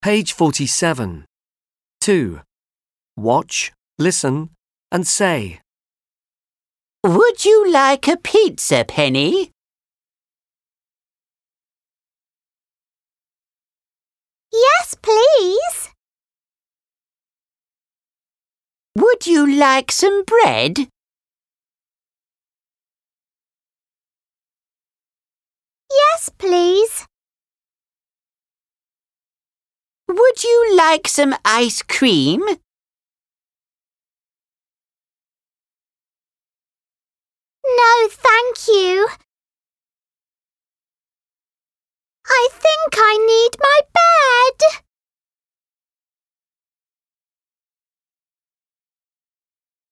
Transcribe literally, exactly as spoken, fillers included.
Page forty-seven. two. Watch, listen, and say. Would you like a pizza, Penny? Yes, please. Would you like some bread? Yes, please. Would you like some ice cream? No, thank you. I think I need my bed.